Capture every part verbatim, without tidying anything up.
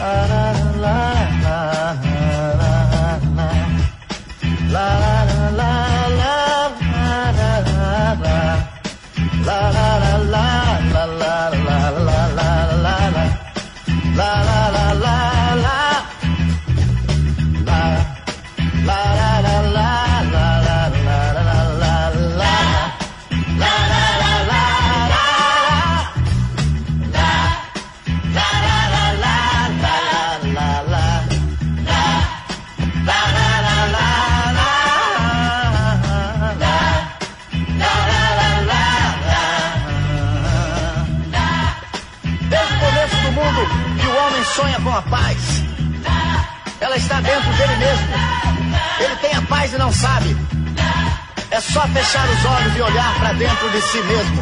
Sonha com a paz. Ela está dentro dele mesmo. Ele tem a paz e não sabe. É só fechar os olhos e olhar para dentro de si mesmo.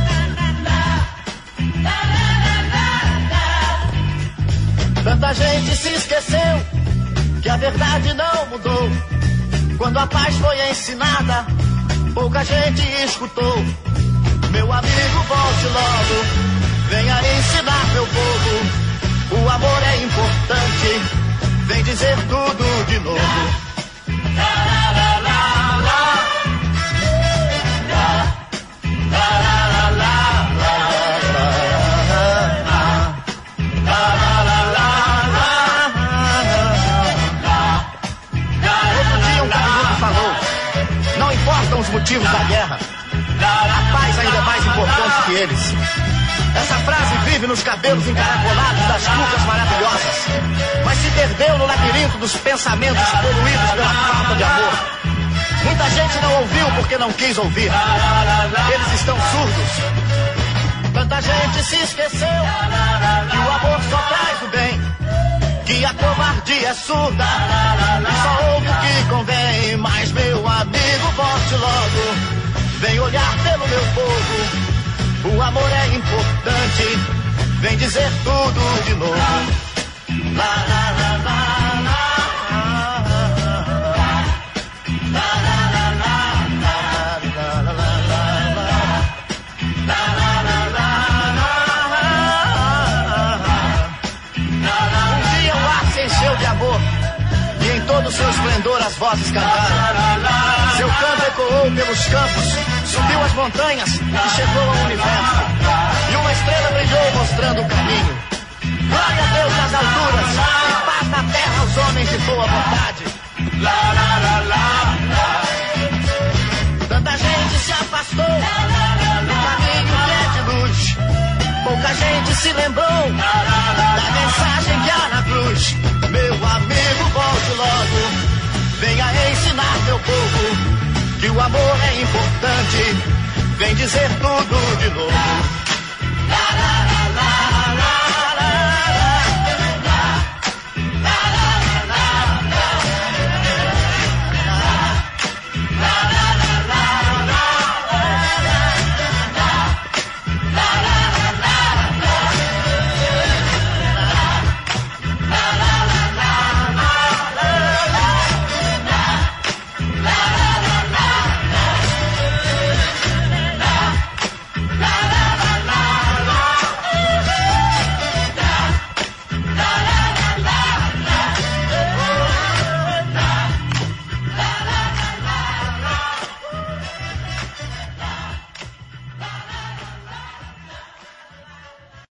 Tanta gente se esqueceu que a verdade não mudou. Quando a paz foi ensinada, pouca gente escutou. Meu amigo, volte logo, venha ensinar meu povo. O amor é importante, vem dizer tudo de novo. Outro dia um caminhoneiro falou, não importam os motivos da guerra, a paz ainda é mais importante que eles. Essa frase vive nos cabelos encaracolados das cucas maravilhosas, mas se perdeu no labirinto dos pensamentos poluídos pela falta de amor. Muita gente não ouviu porque não quis ouvir. Eles estão surdos. Tanta gente se esqueceu que o amor só traz o bem, que a covardia é surda e só ouve o que convém. Mas meu amigo, volte logo, vem olhar pelo meu povo. O amor é importante, vem dizer tudo de novo. La, la, la, la, la. Um dia o ar se encheu de amor e em todo o seu esplendor as vozes cantaram. Seu canto ecoou pelos campos, subiu as montanhas e chegou ao universo. E uma estrela brilhou mostrando o caminho. Glória a Deus nas alturas e paz na terra aos homens de boa vontade. Lá, lá, lá, lá, lá. Tanta gente se afastou do caminho que é de luz. Pouca gente se lembrou da mensagem que há na cruz. Meu amigo, volte logo, venha ensinar meu povo que o amor é importante, vem dizer tudo de novo.